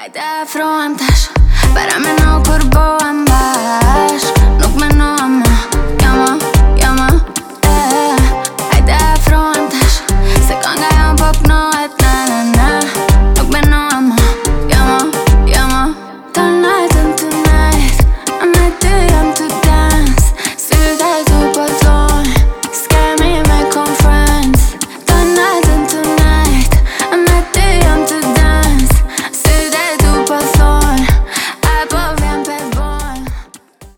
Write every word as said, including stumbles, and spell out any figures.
Vai te afrontas, para me não por boa andar.